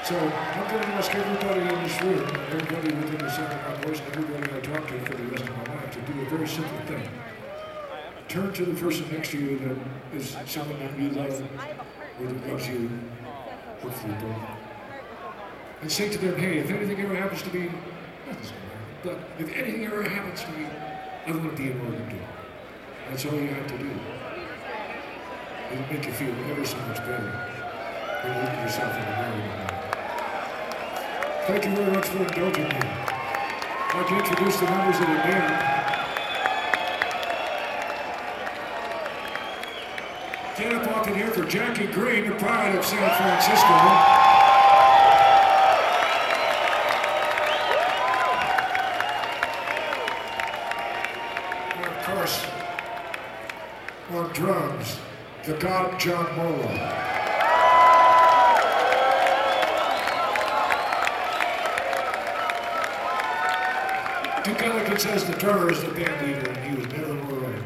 So I'm going to ask everybody in this room, everybody within the sound of my voice, and everybody I talk to for the rest of my life to do a very simple thing. Turn to the person next to you that is someone that you love or that loves you, hopefully both. And say to them, hey, if anything ever happens to me, nothing's going to happen, but if anything ever happens to me, I want to be in Oregon too. That's all you have to do. It'll make you feel ever so much better when you look at yourself in the mirror. Thank you very much for indulging me. I'd like to introduce the members of the band. 10 o'clock in here for Jackie Green, the pride of San Francisco. And of course, on drums, the God John Morrow. Duke Ellington says the drummer is the band leader, and he was never more right.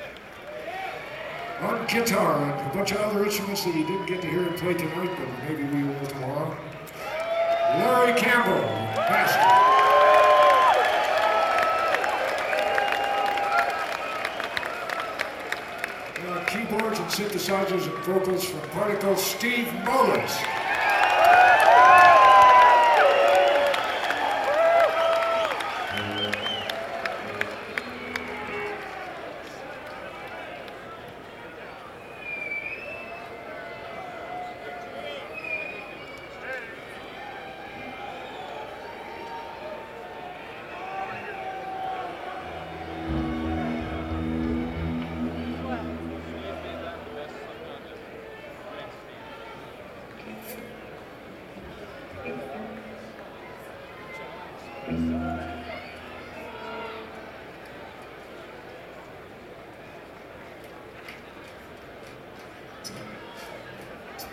On guitar and a bunch of other instruments that you didn't get to hear him play tonight, but maybe we will tomorrow. Larry Campbell, master. And on keyboards and synthesizers and vocals from Particle, Steve Mullins. Thank you.